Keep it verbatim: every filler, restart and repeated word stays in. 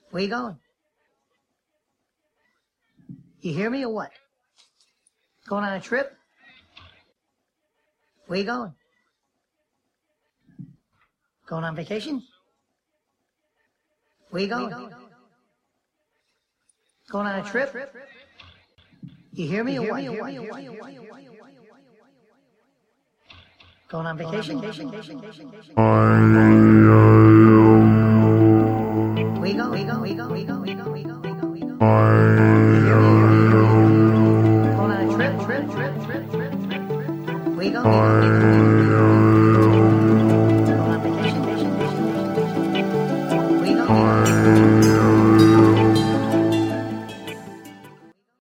Where you going? You hear me or what? Going on a trip? Where you going? Going on vacation? Where you going? Going on a trip? You hear me or what? Going on vacation? Where you going? Where you going? Where you going? Where you going? Where you going? Where you going? Where you going? Where you going? You hear me? Going on a trip? Trip? Trip? Trip? Trip? Trip? Where you going? Where you going? Going on vacation? Where you going?